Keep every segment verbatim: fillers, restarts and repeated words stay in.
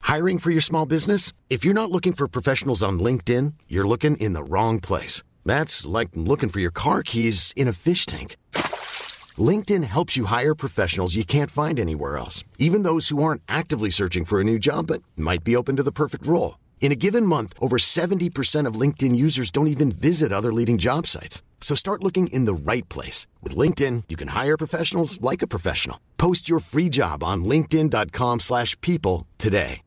Hiring for your small business? If you're not looking for professionals on LinkedIn, you're looking in the wrong place. That's like looking for your car keys in a fish tank. LinkedIn helps you hire professionals you can't find anywhere else, even those who aren't actively searching for a new job but might be open to the perfect role. In a given month, over seventy percent of LinkedIn users don't even visit other leading job sites. So start looking in the right place. With LinkedIn, you can hire professionals like a professional. Post your free job on linkedin.com slash people today.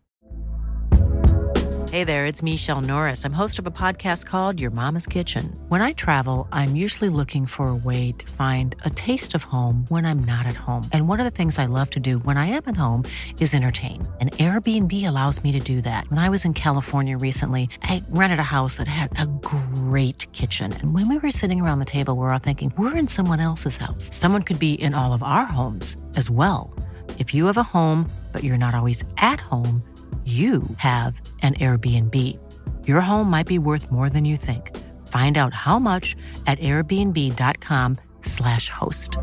Hey there, it's Michelle Norris. I'm host of a podcast called Your Mama's Kitchen. When I travel, I'm usually looking for a way to find a taste of home when I'm not at home. And one of the things I love to do when I am at home is entertain. And Airbnb allows me to do that. When I was in California recently, I rented a house that had a great kitchen. And when we were sitting around the table, we were all thinking, we're in someone else's house. Someone could be in all of our homes as well. If you have a home, but you're not always at home, you have an Airbnb. Your home might be worth more than you think. Find out how much at airbnb.com slash host.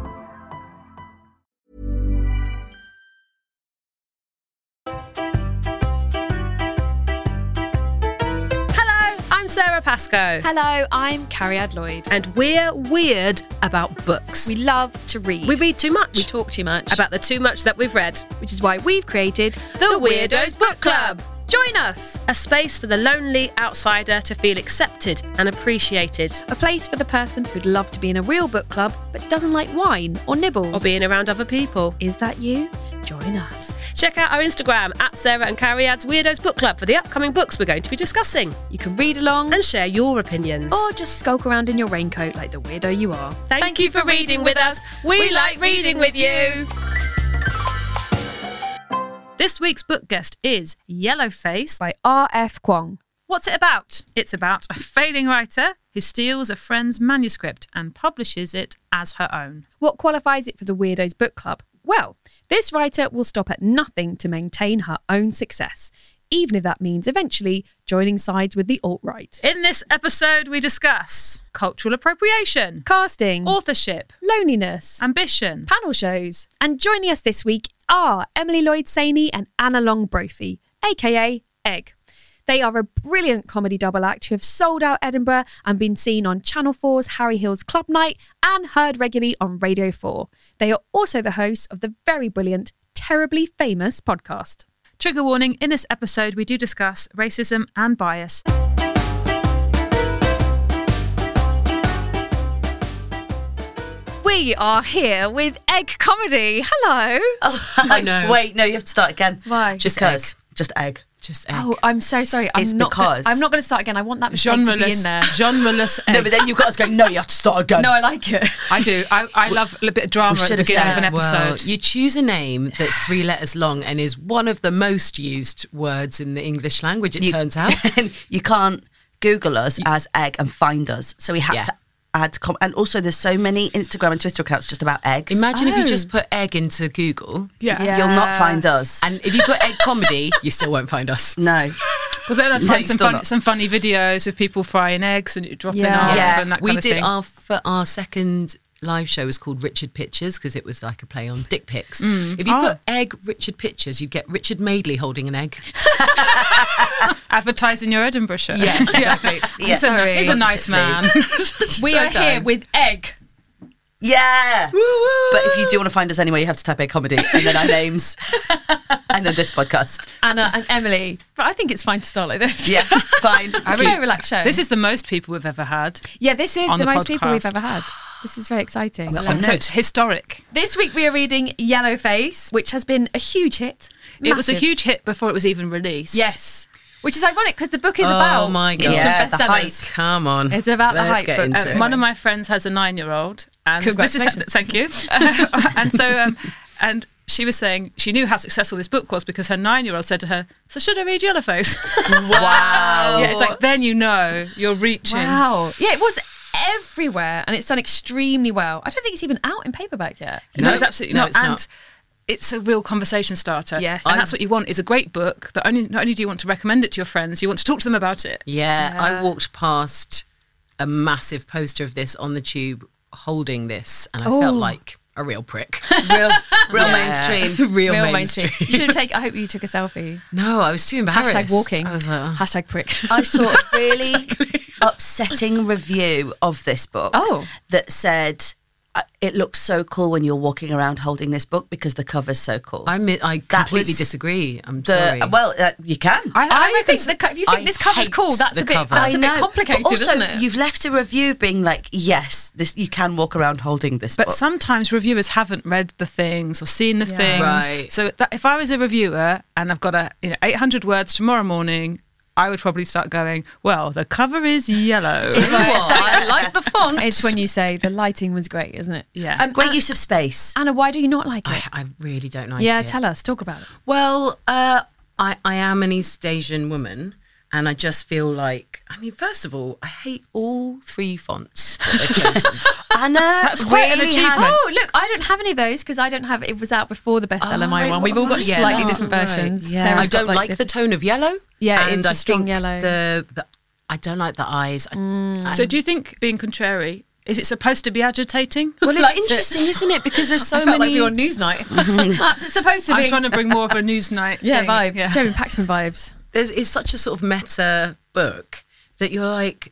Hello, I'm Sarah Pascoe. Hello, I'm Carrie Lloyd. And we're weird about books. We love to read. We read too much. We talk too much. About the too much that we've read. Which is why we've created The Weirdos Book Club. Join us! A space for the lonely outsider to feel accepted and appreciated. A place for the person who'd love to be in a real book club but doesn't like wine or nibbles. Or being around other people. Is that you? Join us. Check out our Instagram at Sarah and Carrie Ad's Weirdos Book Club for the upcoming books we're going to be discussing. You can read along and share your opinions. Or just skulk around in your raincoat like the weirdo you are. Thank, Thank you for reading with us. We, we like reading with you. This week's book guest is Yellowface by R F Kuang. What's it about? It's about a failing writer who steals a friend's manuscript and publishes it as her own. What qualifies it for the Weirdos Book Club? Well, this writer will stop at nothing to maintain her own success, even if that means eventually joining sides with the alt-right. In this episode, we discuss cultural appropriation, casting, authorship, loneliness, ambition, panel shows. And joining us this week are Emily Lloyd Saney and Anna Long Brophy, aka Egg. They are a brilliant comedy double act who have sold out Edinburgh and been seen on Channel four's Harry Hill's Club Night and heard regularly on Radio four. They are also the hosts of the very brilliant Terribly Famous podcast. Trigger warning, in this episode we do discuss racism and bias. We are here with Egg Comedy. Hello. Oh, I know. Wait, no, you have to start again. Why? Just because. Just egg. Just egg. Oh, I'm so sorry. I'm it's not because. Gonna, I'm not going to start again. I want that mistake to be in there. Genreless egg. No, but then you've got us going, no, you have to start again. No, I like it. I do. I, I love a bit of drama at the beginning of an episode. Well, you choose a name that's three letters long and is one of the most used words in the English language, it you, turns out. You can't Google us as egg and find us. So we had yeah. to add, com- and also there's so many Instagram and Twitter accounts just about eggs. Imagine oh. if you just put egg into Google. Yeah. yeah. You'll not find us. And if you put egg comedy, you still won't find us. No. Because then I'd No, find some, still fun, not. some funny videos of people frying eggs and dropping Yeah. off Yeah. and that We kind of did thing. our, for our second live show was called Richard Pictures because it was like a play on dick pics. Mm. If you Oh. put egg Richard Pictures, you get Richard Madeley holding an egg. Advertising your Edinburgh show. Yeah, exactly. Yeah. He's, a, he's a nice man. We So are here kind. with Egg. Yeah. But if you do want to find us anyway, you have to type egg comedy and then our names and then this podcast. Anna and Emily. But I think it's fine to start like this. Yeah, fine. It's a very relaxed show. This is the most people we've ever had. yeah, this is on the, the most people we've podcast. ever had. This is very exciting. Well, So, on so notes. it's historic. This week we are reading Yellowface, which has been a huge hit. It was a Massive. huge hit before it was even released. Yes. Which is ironic because the book is Oh about my God. instant Yeah, the bestsellers. Come on. It's about the Let's hype get book. into Uh, it. one of my friends has a nine-year-old, and this is Congratulations. thank you. and so, um, and she was saying she knew how successful this book was because her nine-year-old said to her, "So should I read Yellowface?" Wow. Yeah, it's like then you know you're reaching. Wow. Yeah, it was everywhere and it's done extremely well. I don't think it's even out in paperback yet. No, it's absolutely No, not. it's and not. it's a real conversation starter. Yes. and I'm- that's what you want. Is a great book that only not only do you want to recommend it to your friends, you want to talk to them about it. Yeah, Yeah. I walked past a massive poster of this on the tube holding this and I Oh. felt like a real prick. Real, real Yeah. mainstream. real, Real mainstream. mainstream. You should have taken. I hope you took a selfie. No, I was too embarrassed. Hashtag walking. I was like, oh. Hashtag prick. I saw a really upsetting review of this book Oh. that said uh, it looks so cool when you're walking around holding this book because the cover's so cool. I mi- I That completely was disagree. I'm the, sorry. Well, uh, you can. I, I, I reckon think the, co- if you think I this cover's hate cool, that's the a bit cover. that's a I bit know, complicated, but also, isn't it? you've left a review being like, yes, this you can walk around holding this But book. sometimes reviewers haven't read the things or seen the things. Right. So that, if I was a reviewer and I've got a you know eight hundred words tomorrow morning, I would probably start going, well, the cover is yellow. I like the font. It's when you say the lighting was great, isn't it? Yeah. Um, Great Anna, use of space. Anna, why do you not like it? I, I really don't like yeah, it. tell us. Talk about it. Well, uh, I, I am an East Asian woman, and I just feel like, I mean, first of all, I hate all three fonts that they've chosen. Anna That's quite an really achievement. has. Oh, look, I don't have any of those because I don't have. It was out before the bestseller. Oh, my right, one. We've all got yeah, slightly that's different right. versions. Yeah. Sarah's I don't got, like, the different- tone of yellow. Yeah, and it's a I strong think yellow. The, the I don't like the eyes. I, So do you think being contrary, is it supposed to be agitating? well, it's liked it. interesting, isn't it? Because there's so I felt many. like we were on Newsnight. Perhaps it's supposed to I'm be. trying to bring more of a Newsnight yeah, thing. vibe. Yeah. Jeremy Paxman vibes. there's it's such a sort of meta book that you're like,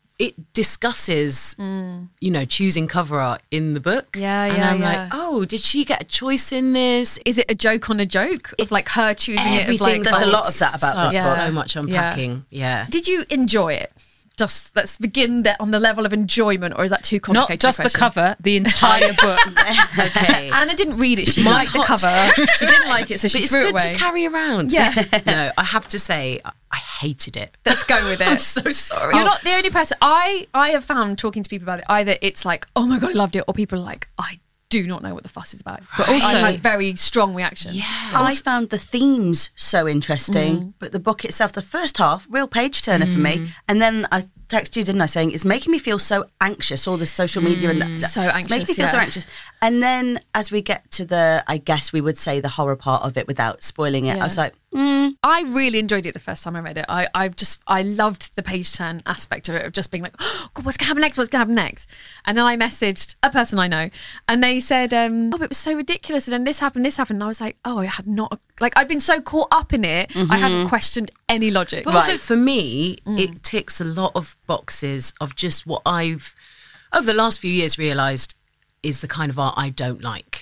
it discusses, you know, choosing cover art in the book. Yeah, and yeah, I'm yeah. like, oh, did she get a choice in this? Is it a joke on a joke of like her choosing it? Of Everything. like, There's a lot of that about so, this book. So much unpacking. Yeah. Did you enjoy it? Just let's begin there on the level of enjoyment, or is that too Not complicated? just a the question? cover, the entire book. Okay. Anna didn't read it. She My liked the hot- cover. She didn't like it, so she But it's threw good it away. to carry around. Yeah. No, I have to say, I, I hated it. Let's go with it. I'm so sorry. You're not the only person. I I have found talking to people about it. Either it's like, oh my god, I loved it, or people are like, I do not know what the fuss is about. But also, I had very strong reaction. Yeah. I found the themes so interesting, but the book itself, the first half, real page turner for me. And then I texted you, didn't I, saying it's making me feel so anxious, all this social media and that. So It's making me anxious, feel so yeah. anxious. And then as we get to the, I guess we would say the horror part of it without spoiling it, I was Yeah. like, mm, I really enjoyed it the first time I read it. I, I just, I loved the page turn aspect of it, of just being like, oh, God, what's going to happen next? What's going to happen next? And then I messaged a person I know and they said, um, oh, but it was so ridiculous. And then this happened, this happened. And I was like, oh, I had not, like, I'd been so caught up in it, I hadn't questioned any logic. But also for me, it ticks a lot of boxes of just what I've, over the last few years, realised is the kind of art I don't like.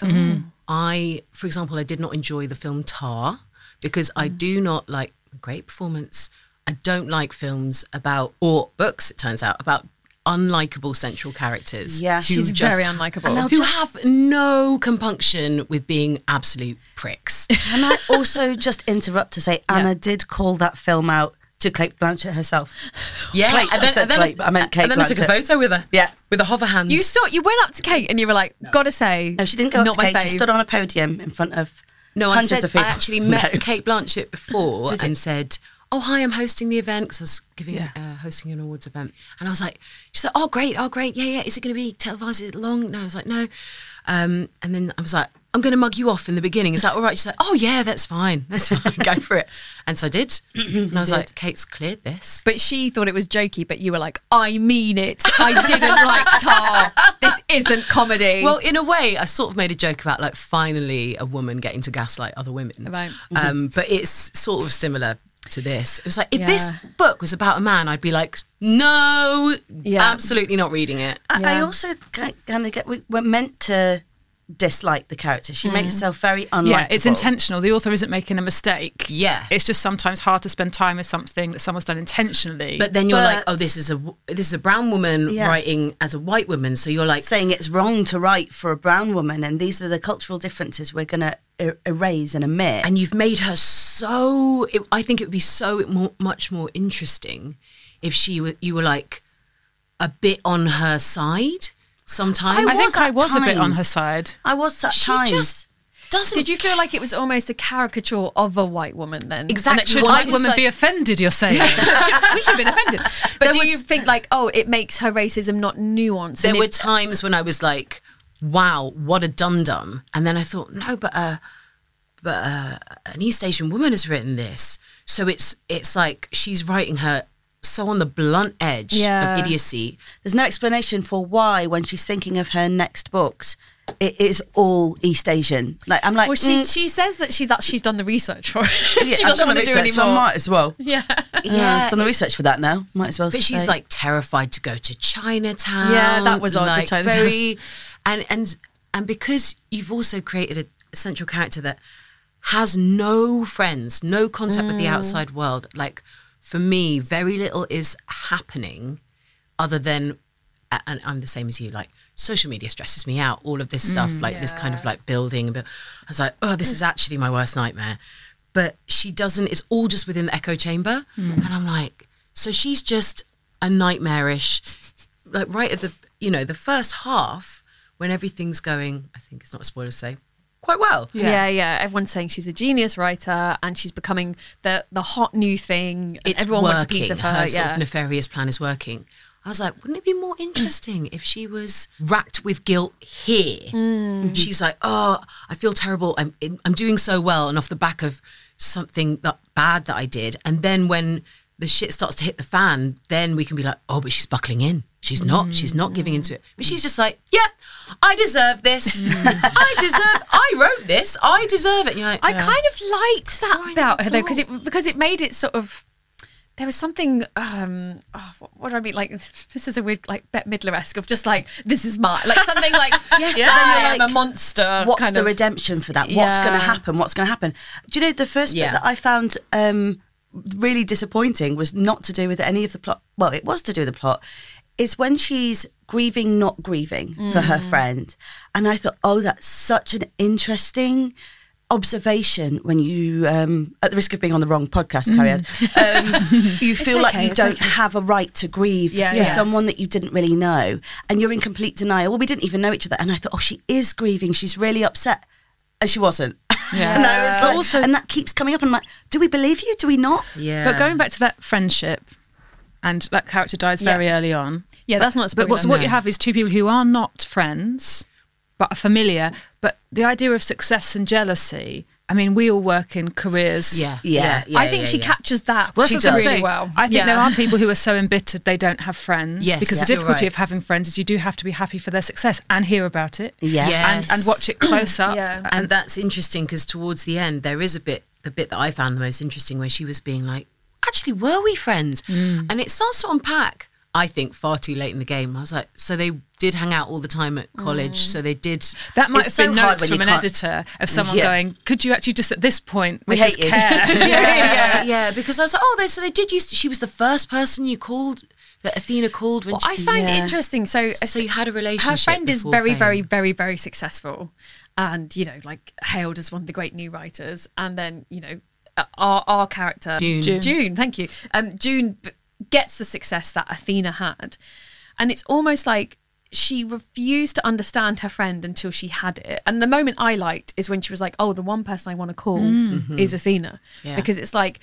I, for example, I did not enjoy the film Tar because I do not like, great performance, I don't like films about, or books, it turns out, about unlikable central characters. Yeah. who She's just- very unlikable. And they'll Who just- have no compunction with being absolute pricks. Can I also just interrupt to say Anna did call that film out to Kate Blanchett herself? Yeah, Kate, I said Kate, but I meant Kate and then I took a Blanchett. photo with her. Yeah. with a hover hand. You saw, you went up to Kate and you were like, gotta say, No, she didn't go up not to my Kate. She fave. stood on a podium in front of no, I hundreds said of people. I actually met No. Kate Blanchett before and said, "Oh, hi, I'm hosting the event because I was giving Yeah. uh, hosting an awards event." And I was like, "She's like, oh, great, oh, great, yeah, yeah. Is it going to be televised? Is it long?" No, I was like, "No." Um, and then I was like, "I'm going to mug you off in the beginning. Is that all right?" She's like, "Oh, yeah, that's fine. That's fine. Go for it." And so I did. And I was like, "Kate's cleared this." But she thought it was jokey, but you were like, I mean it. I didn't like Tar. This isn't comedy. Well, in a way, I sort of made a joke about like finally a woman getting to gaslight other women. Right. Um, but it's sort of similar to this. It was like, if Yeah. this book was about a man, I'd be like, no, Yeah. absolutely not reading it. I, I Yeah. also kind of get, we, we're meant to dislike the character. She makes herself very unlikable. Yeah, it's intentional. The author isn't making a mistake. Yeah. It's just sometimes hard to spend time with something that someone's done intentionally. But then you're But- like, oh, this is a w- this is a brown woman Yeah. writing as a white woman. So you're like, saying it's wrong to write for a brown woman, and these are the cultural differences we're going to er- erase and omit. and you've made her so. It, I think it would be so more, much more interesting if she were you were like a bit on her side sometimes. I was think I at was a bit on times. her side. I was at She times. just doesn't. did you feel like it was almost a caricature of a white woman then? Exactly. And Should it Well, white I was women like- be offended, you're saying? we should have been offended. But There do was- you think like, oh, it makes her racism not nuanced? There and were it- times when I was like, "Wow, what a dum dum," and then I thought, "No, but uh, but uh, an East Asian woman has written this, so it's it's like she's writing her so on the blunt edge Yeah. of idiocy. There's no explanation for why, when she's thinking of her next books, it is all East Asian. Like I'm like, Well, she mm, she says that she's that she's done the research for it. yeah, she I've doesn't done the want to do research, so I anymore. might as well. Yeah. Yeah, I've done the research for that now. Might as well. But she's say. like terrified to go to Chinatown. Yeah, that was odd, the Like Chinatown. very, and and and because you've also created a, a central character that has no friends, no contact with the Mm. outside world. Like for me, very little is happening, other than, a- and I'm the same as you. Like social media stresses me out. All of this stuff, like this kind of like building. But I was like, oh, this is actually my worst nightmare. But she doesn't. It's all just within the echo chamber, and I'm like, so she's just a nightmarish, like right at the, you know, the first half when everything's going. I think it's not a spoiler to say, quite well. Yeah. yeah, Everyone's saying she's a genius writer and she's becoming the the hot new thing. And It's everyone working. wants a piece of her. her yeah. sort of nefarious plan is working. I was like, wouldn't it be more interesting if she was racked with guilt here? Mm. She's like, oh, I feel terrible. I'm I'm doing so well, and off the back of something that bad that I did, and then when the shit starts to hit the fan, then we can be like, oh, but she's buckling in. She's not. Mm. She's not giving into it. But she's just like, yeah, I deserve this. Mm. I deserve. I wrote this. I deserve it. And you're like, I yeah. kind of liked that fine, about it's her though, because all- it because it made it sort of. There was something. Um, oh, what, what do I mean? Like this is a weird, like Bette Midler-esque of just like this is my like something like Yes, yeah, but then you're I am like, a monster. What's kind the of. redemption for that? What's Yeah. going to happen? What's going to happen? Do you know the first Yeah. bit that I found um, really disappointing was not to do with any of the plot. Well, it was to do with the plot. Is when she's grieving, not grieving for her friend, and I thought, oh, that's such an interesting observation when you, um, at the risk of being on the wrong podcast, Carrie Ann, um, you feel like okay, you it's don't okay. have a right to grieve Yeah, for yes. someone that you didn't really know, and you're in complete denial. Well, we didn't even know each other, and I thought, oh, she is grieving. She's really upset, and she wasn't. Yeah. and, I was But like- also- and that keeps coming up, and I'm like, do we believe you? Do we not? Yeah. But going back to that friendship, and that character dies very Yeah. early on. Yeah, that's not a spoiler. But what's, what no. you have is two people who are not friends, but are familiar. But the idea of success and jealousy, I mean, we all work in careers. Yeah. Yeah. yeah I think yeah, she yeah. captures that Well, She that's what I was does. saying. really well. I think Yeah. there are people who are so embittered they don't have friends. Yes, because yeah. the You're difficulty right. of having friends is you do have to be happy for their success and hear about it. Yeah. Yes. And, and watch it close up. Yeah. And that's interesting because towards the end, there is a bit, the bit that I found the most interesting where she was being like, actually, were we friends? Mm. And it starts to unpack, I think, far too late in the game. I was like, so they did hang out all the time at college. Mm. So they did. That might It's have been so hard notes when from you an can't- editor of someone Yeah. going, could you actually just at this point We make us hate you." care? yeah, yeah, yeah. Because I was like, oh, they, so they did use, she was the first person you called, that Athena called when Well, she, I find it Yeah. interesting. So, so you had a relationship. her friend is before very, fame. very, very, very successful, and you know, like hailed as one of the great new writers. And then you know, uh, our our character June. June, June. thank you. Um, June b- gets the success that Athena had, and it's almost like she refused to understand her friend until she had it. And the moment I liked is when she was like, "Oh, the one person I want to call is Athena," Yeah. because it's like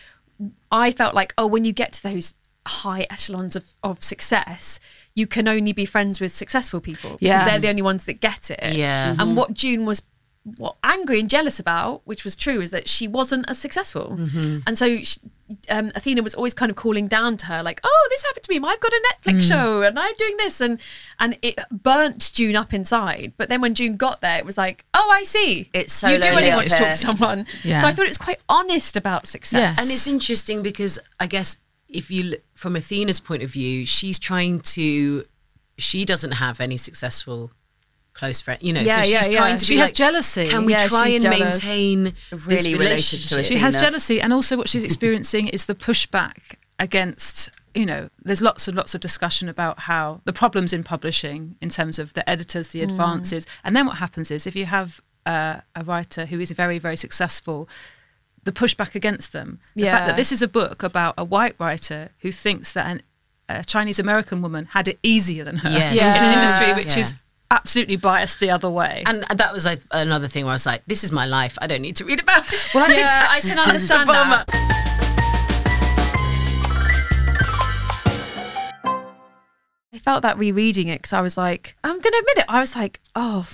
I felt like, oh, when you get to those high echelons of, of success, you can only be friends with successful people because Yeah. they're the only ones that get it. Yeah. And what June was what angry and jealous about, which was true, is that she wasn't as successful. And so she, um, Athena was always kind of calling down to her like, oh, this happened to me. I've got a Netflix show and I'm doing this. And, and it burnt June up inside. But then when June got there, it was like, oh, I see. It's so You do lonely only up want to talk here. to someone. Yeah. So I thought it was quite honest about success. Yes. And it's interesting because I guess if you, l- from Athena's point of view, she's trying to, she doesn't have any successful close friend, you know, Yeah, so she's yeah, yeah. trying to She be has like, jealousy. Can we Yeah, try she's and jealous. maintain this Really related to relationship? it. She has Athena. jealousy, and also what she's experiencing is the pushback against, you know, there's lots and lots of discussion about how the problems in publishing in terms of the editors, the advances. And then what happens is if you have uh, a writer who is very, very successful, the pushback against them, the fact Yeah. that this is a book about a white writer who thinks that an, a Chinese American woman had it easier than her Yes. in an Yeah. industry which Yeah. is absolutely biased the other way. And that was like another thing where I was like, this is my life. I don't need to read about it. Well, I think Yeah, I can understand that. I felt that rereading it because I was like, I'm going to admit it. I was like, oh,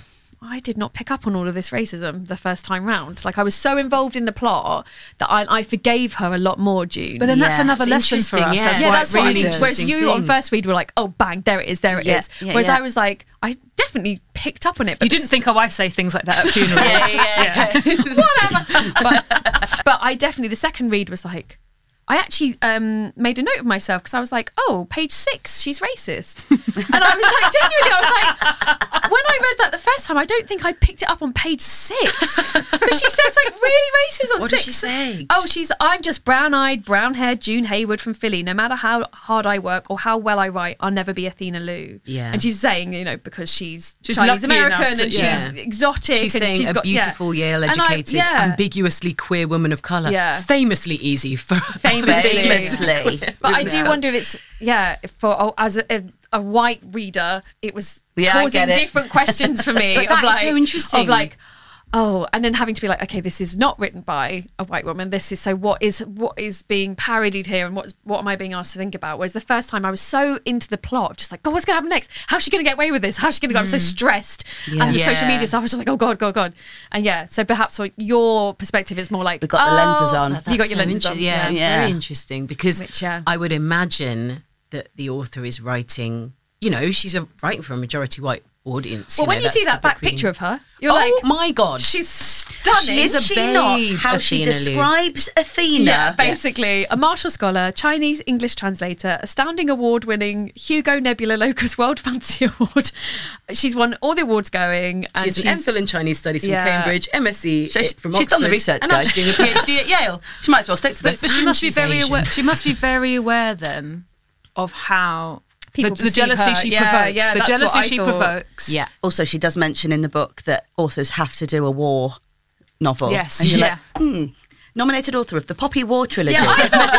I did not pick up on all of this racism the first time round. Like I was so involved in the plot that I, I forgave her a lot more, June. But then that's Yeah. another It's lesson for interesting, us. yeah. That's yeah, why that's it what I really did. does. Whereas you on thing. first read were like, oh, bang, there it is, there it Yeah, is. yeah, Whereas yeah. I was like, I definitely picked up on it. But You didn't think, oh, I say things like that at funerals. yeah, yeah. whatever. but, but I definitely, the second read was like, I actually um, made a note of myself because I was like, oh, page six, she's racist. And I was like, genuinely, I was like, when I read that the first time, I don't think I picked it up on page six. Because she says like really racist on What six. does she say? Oh, she's, I'm just brown-eyed, brown-haired June Hayward from Philly. No matter how hard I work or how well I write, I'll never be Athena Lou. Yeah. And she's saying, you know, because she's, She's Chinese lucky enough American to- and yeah. she's exotic. She's and saying she's a got, yeah. beautiful, And I- Yale-educated, yeah. ambiguously queer woman of colour. Yeah. Famously easy for Famously. Famously. But I do wonder if it's, yeah, for oh, as a, a, a white reader, it was Yeah, I causing get it. different questions for me. But of that is like, so interesting. Of like, oh, and then having to be like, okay, this is not written by a white woman. This is, so what is what is being parodied here, and what's what am I being asked to think about? Whereas the first time I was so into the plot, of just like, God, what's going to happen next? How's she going to get away with this? How's she going to go? I'm so stressed. And the Yeah. social media stuff, I was just like, oh God, God, God. And yeah, so perhaps for your perspective, it's more like, We've got the oh, lenses on. You got That's your so lenses inter- on. Yeah, it's Yeah. very interesting because Which, yeah. I would imagine that the author is writing, you know, she's a, writing for a majority white audience. Well, you when know, you see that's that the back book reading. picture of her, you're Oh like, my God. she's stunning. Is a she babe, not how she Athena Lou. describes Athena? Yeah, basically a Marshall Scholar, Chinese English translator, astounding award-winning Hugo Nebula Locus World Fantasy Award. She's won all the awards going. And She's an MPhil in Chinese Studies from Yeah. Cambridge, M S c She's- from she's Oxford, done the research, and now guys. she's doing a PhD at Yale. She might as well stick to But, this. but she And must be she's very Asian. aware. She must be very aware then of how People the, the perceive jealousy her. she Yeah, provokes. yeah, the that's what jealousy I she thought. provokes. Yeah. Also, she does mention in the book that authors have to do a war novel. Yes, And you're yeah. like, hmm, nominated author of the Poppy War trilogy. Yeah, I thought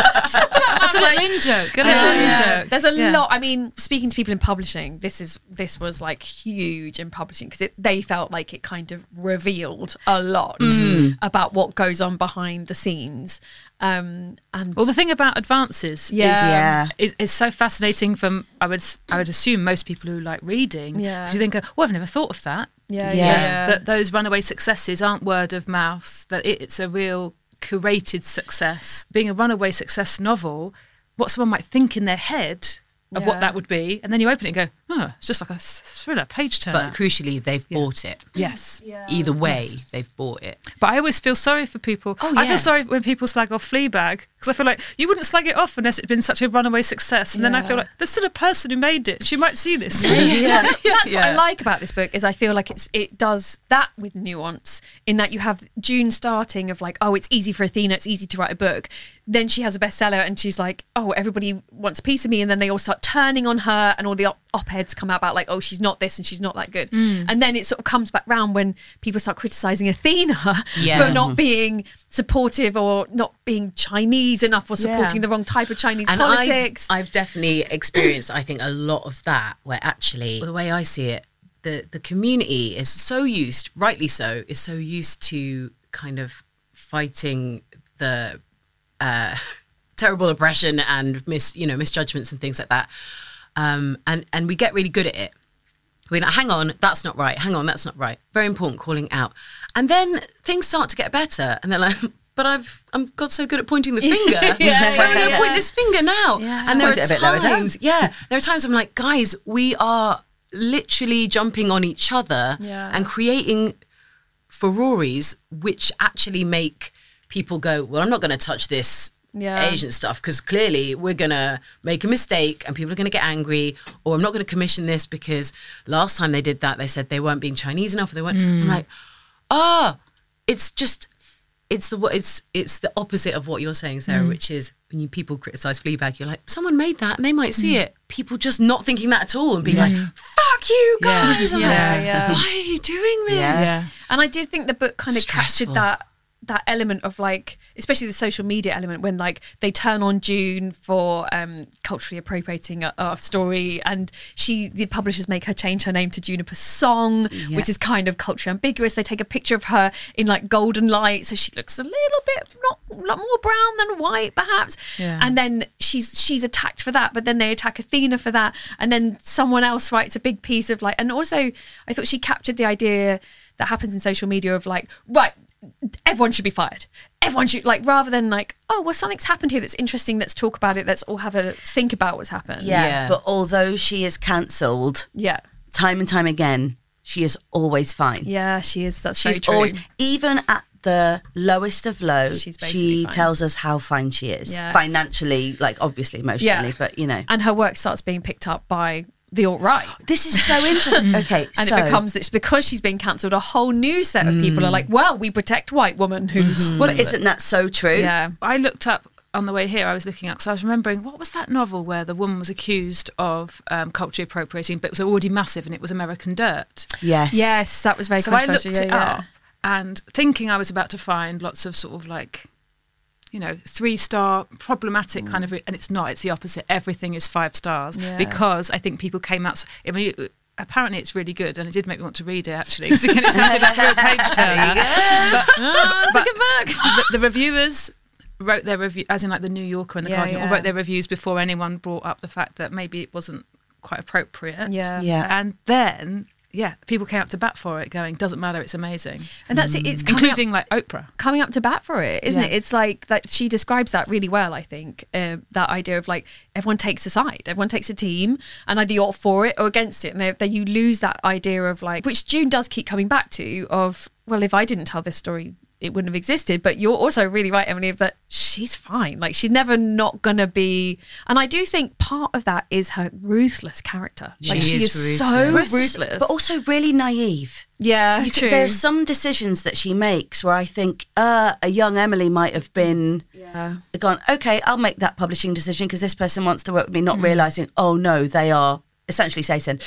that. That's a little in joke. A little Yeah, in yeah. joke. There's a Yeah. lot. I mean, speaking to people in publishing, this is this was like huge in publishing because they felt like it kind of revealed a lot about what goes on behind the scenes. Um, and Well, the thing about advances Yeah. is, Yeah. is is so fascinating. From I would I would assume most people who like reading, Yeah. 'cause you think, oh, I've never thought of that. yeah, Yeah. yeah, yeah. That those runaway successes aren't word of mouth. That it, it's a real curated success. Being a runaway success novel, what someone might think in their head of Yeah. what that would be, and then you open it and go, oh, it's just like a s- thriller page turner. But crucially, they've bought it. yes. Either way, they've bought it. But I always feel sorry for people. Oh, I yeah. feel sorry when people slag off Fleabag because I feel like you wouldn't slag it off unless it'd been such a runaway success. And then I feel Yeah. like there's still a person who made it. She might see this. yeah. That's what I Yeah. like about this book is I feel like it's it does that with nuance in that you have June starting of like, oh, it's easy for Athena, it's easy to write a book. Then she has a bestseller and she's like, oh, everybody wants a piece of me, and then they all start turning on her and all the op- op-eds come out about like, oh, she's not this and she's not that good. And then it sort of comes back round when people start criticising Athena Yeah. for not being supportive or not being Chinese enough or supporting Yeah. the wrong type of Chinese And politics. I've, I've definitely experienced, I think, a lot of that where actually, the way I see it, the, the community is so used, rightly so, is so used to kind of fighting the uh, terrible oppression and mis, you know, misjudgments and things like that. Um, and, and we get really good at it. We're like, hang on, that's not right. Hang on, that's not right. Very important, calling out. And then things start to get better. And they're like, but I've I'm got so good at pointing the finger. Yeah, Where am I going to yeah. point this finger now? Yeah. And there Point are it a bit lower down. times, yeah, there are times I'm like, guys, we are literally jumping on each other Yeah. and creating furores which actually make people go, well, I'm not going to touch this Yeah. Asian stuff because clearly we're going to make a mistake and people are going to get angry, or I'm not going to commission this because last time they did that, they said they weren't being Chinese enough, or they weren't. I'm like, ah, it's just, it's the it's it's the opposite of what you're saying, Sarah, which is when you people criticize Fleabag, you're like, someone made that and they might see it. People just not thinking that at all and being like, fuck you guys. I'm Yeah, like, yeah. why are you doing this? Yes. Yeah. And I do think the book kind of Stressful. captured that that element of like especially the social media element when like they turn on June for um, culturally appropriating a, a story, and she the publishers make her change her name to Juniper Song, Yeah. which is kind of culturally ambiguous. They take a picture of her in like golden light, so she looks a little bit not, not more brown than white perhaps. Yeah. And then she's she's attacked for that, but then they attack Athena for that, and then someone else writes a big piece of like, and also I thought she captured the idea that happens in social media of like, right, everyone should be fired. Everyone should, like, rather than like, oh, well, something's happened here that's interesting. Let's talk about it. Let's all have a think about what's happened. Yeah, Yeah. but although she is cancelled Yeah. time and time again, she is always fine. Yeah, she is. That's very She's true. always, even at the lowest of low, She's basically she fine. tells us how fine she is. Yeah. Financially, like obviously emotionally, Yeah. but you know. And her work starts being picked up by the alt-right. This is so interesting. Okay, And so it becomes, it's because she's been cancelled, a whole new set of people are like, well, we protect white woman who's... well, isn't that so true? Yeah. I looked up on the way here, I was looking up, because I was remembering, what was that novel where the woman was accused of um, culturally appropriating, but it was already massive, and it was American Dirt. Yes. Yes, that was very So I looked controversial. it yeah, up, and thinking I was about to find lots of sort of like, you know, three-star problematic kind of, and it's not, it's the opposite. Everything is five stars, Yeah. because I think people came out, I mean, it- apparently it's really good, and it did make me want to read it, actually, because again, it sounded like a real page turner. But, Oh, but it's a good book. the, the reviewers wrote their review, as in like the New Yorker and the Yeah, Guardian, all yeah. wrote their reviews before anyone brought up the fact that maybe it wasn't quite appropriate. Yeah. Yeah. And then, yeah, people came up to bat for it, going, doesn't matter, it's amazing. And that's it. It's coming up, Including like Oprah. coming up to bat for it, isn't Yeah. it? It's like that. She describes that really well, I think. Uh, that idea of like everyone takes a side, everyone takes a team, and either you're for it or against it, and then you lose that idea of like, which June does keep coming back to. Of well, if I didn't tell this story, it wouldn't have existed. But you're also really right, Emily, that she's fine. Like she's never not gonna be. And I do think part of that is her ruthless character. Like She she is is so ruthless. ruthless, But also really naive. yeah, You true. could, there's some decisions that she makes where I think uh, a young Emily might have been yeah. gone, okay, I'll make that publishing decision because this person wants to work with me, Mm. not realising, oh no, they are essentially Satan.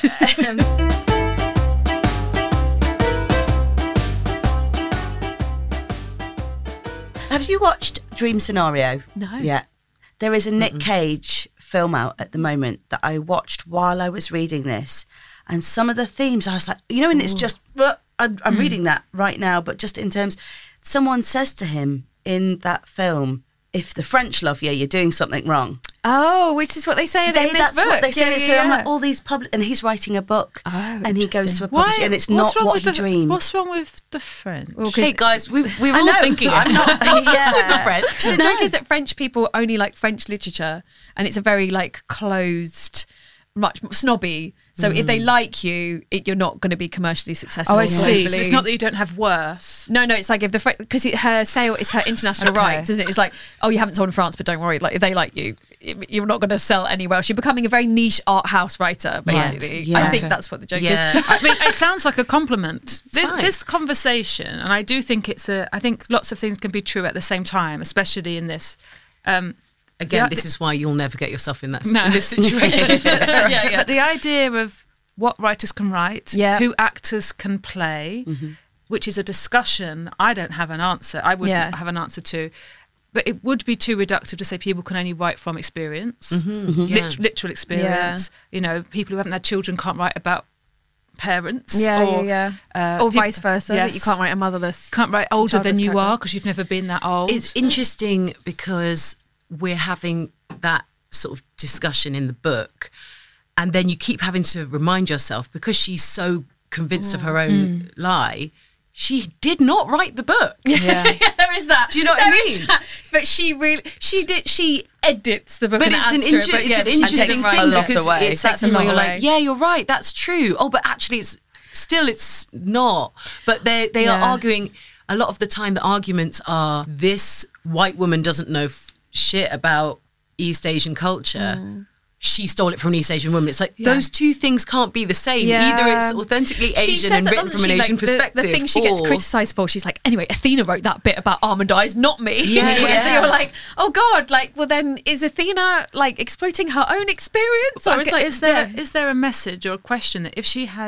Have you watched Dream Scenario? No. Yeah. There is a Nick Cage film out at the moment that I watched while I was reading this. And some of the themes, I was like, you know, and it's just, uh, I'm, I'm reading that right now, but just in terms, someone says to him in that film, if the French love you, you're doing something wrong. Oh, which is what they say in, They, in this that's book. what they say. Yeah, so yeah, I'm yeah. like, all these public, and he's writing a book, Oh, and he goes to a Why? publisher, and it's what's not wrong what with he the, dreamed. What's wrong with the French? Well, 'cause- Hey guys, we, we're I all know, thinking I'm it. not. yeah. French. the No. joke is that French people only like French literature, and it's a very like closed, much snobby. So if they like you, it, you're not going to be commercially successful. Oh, I see. So globally. it's not that you don't have worth. No, no, it's like if the because her sale is her international Okay. rights, isn't it? It's like, oh, you haven't sold in France, but don't worry. Like if they like you, it- you're not going to sell anywhere else. You're becoming a very niche art house writer, basically. Yeah. I think Okay. that's what the joke Yeah. is. I mean, it sounds like a compliment. This, fine. this conversation, and I do think it's a. I think lots of things can be true at the same time, especially in this. Um, Again, Yeah. this is why you'll never get yourself in that No. in this situation. yeah, yeah. But the idea of what writers can write, Yeah. who actors can play, which is a discussion I don't have an answer. I wouldn't Yeah. have an answer to. But it would be too reductive to say people can only write from experience, Yeah. lit- literal experience. You know, people who haven't had children can't write about parents. Yeah, or, yeah, yeah. uh, or peop- vice versa. That you yes. can't write a motherless. Can't write older than childless you character. are because you've never been that old. It's interesting because we're having that sort of discussion in the book, and then you keep having to remind yourself, because she's so convinced of her own lie, she did not write the book. Yeah. Yeah, there is that. Do you know what I There is mean? that. But she really, she did, she edits the book But and it's an, adds to inter- it. But it's yeah, an but she interesting doesn't a write thing lot because away. it's That's that a thing where lot you're away. like, yeah, you're right, that's true. Oh, but actually it's still it's not. But they they are Yeah. arguing a lot of the time. The arguments are this white woman doesn't know f- shit about East Asian culture. Mm. She stole it from an East Asian woman. It's like those two things can't be the same. Yeah. Either it's authentically She Asian says and that, written doesn't from an she? Asian Like, the- perspective. The, thing she gets or- criticised for, she's like, anyway, Athena wrote that bit about almond eyes, not me. Yeah, And yeah. so you're like, oh God, like, well then is Athena like exploiting her own experience? Or Okay, is, like, is there yeah. is there a message or a question that if she had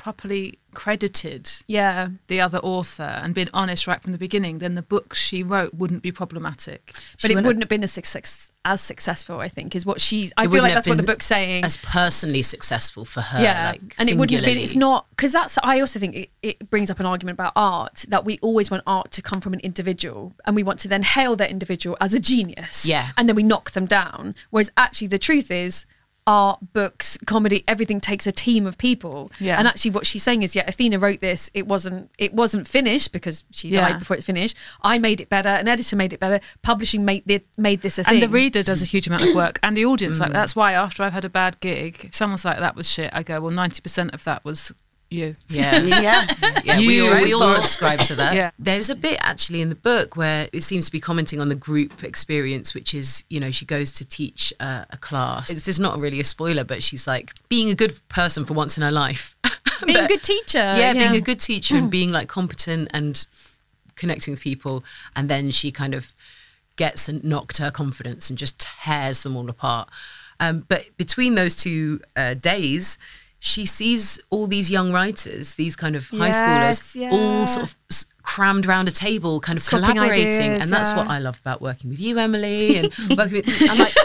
properly credited Yeah. the other author and been honest right from the beginning, then the books she wrote wouldn't be problematic. But it wouldn't have been as success as successful, I think, is what she's. I It feel wouldn't like have that's what the been book's saying. as personally successful for her. Yeah, like, and it wouldn't have been. singularly. It's not because that's. I also think it, it brings up an argument about art that we always want art to come from an individual, and we want to then hail that individual as a genius. Yeah. and then we knock them down. Whereas actually, the truth is, art, books, comedy, everything takes a team of people. Yeah. And actually what she's saying is, yeah, Athena wrote this, it wasn't it wasn't finished because she Yeah. died before it's finished. I made it better, an editor made it better, publishing made it made this a thing. And the reader does a huge amount of work, and the audience. Like that's why after I've had a bad gig, if someone's like that was shit, I go, well, ninety percent of that was you. Yeah. Yeah. Yeah, You we all, we all for it. subscribe to that. Yeah. There's a bit actually in the book where it seems to be commenting on the group experience, which is, you know, she goes to teach uh, a class. This is not really a spoiler, but she's like being a good person for once in her life. being a But- good teacher. yeah, being a good teacher and being like competent and connecting with people. And then she kind of gets knocked her confidence and just tears them all apart. Um, but between those two uh, days, she sees all these young writers, these kind of high Yes, schoolers, yeah. all sort of s- crammed around a table, kind of Swapping collaborating. ideas, and that's yeah. what I love about working with you, Emily, and working with, I'm like,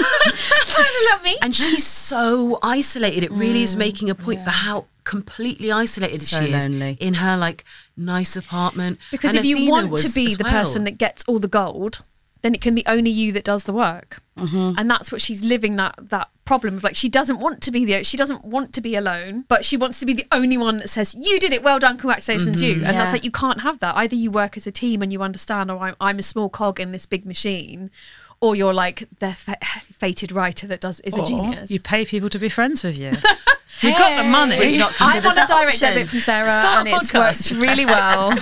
love me. and she's so isolated. It really is making a point for how completely isolated So she is lonely. in her like nice apartment. Because And if you Athena want to was be as the well. person that gets all the gold, then it can be only you that does the work. Mm-hmm. And that's what she's living that that problem of, like, she doesn't want to be the she doesn't want to be alone, but she wants to be the only one that says, you did it, well done, congratulations, Mm-hmm. you. And that's Yeah. like, you can't have that. Either you work as a team and you understand, or I'm, I'm a small cog in this big machine, or you're like the fa- fated writer that does is a Or genius. you pay people to be friends with you. You've got the money. We've not I'm considered on a that direct option. debit from Sarah, Start and a it's podcast. worked really well.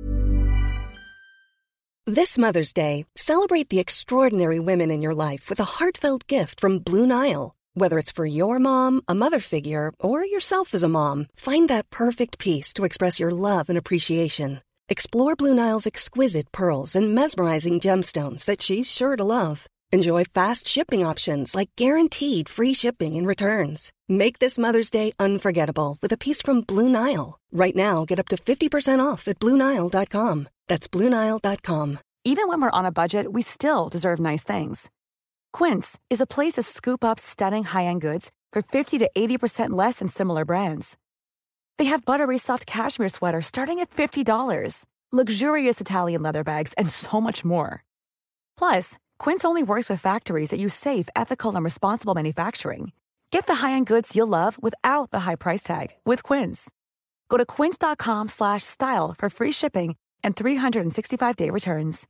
This Mother's Day, celebrate the extraordinary women in your life with a heartfelt gift from Blue Nile. Whether it's for your mom, a mother figure, or yourself as a mom, find that perfect piece to express your love and appreciation. Explore Blue Nile's exquisite pearls and mesmerizing gemstones that she's sure to love. Enjoy fast shipping options like guaranteed free shipping and returns. Make this Mother's Day unforgettable with a piece from Blue Nile. Right now, get up to fifty percent off at Blue Nile dot com. That's Blue Nile dot com. Even when we're on a budget, we still deserve nice things. Quince is a place to scoop up stunning high-end goods for fifty to eighty percent less than similar brands. They have buttery soft cashmere sweaters starting at fifty dollars, luxurious Italian leather bags, and so much more. Plus, Quince only works with factories that use safe, ethical, and responsible manufacturing. Get the high-end goods you'll love without the high price tag with Quince. Go to quince dot com slash style for free shipping and three sixty-five day returns.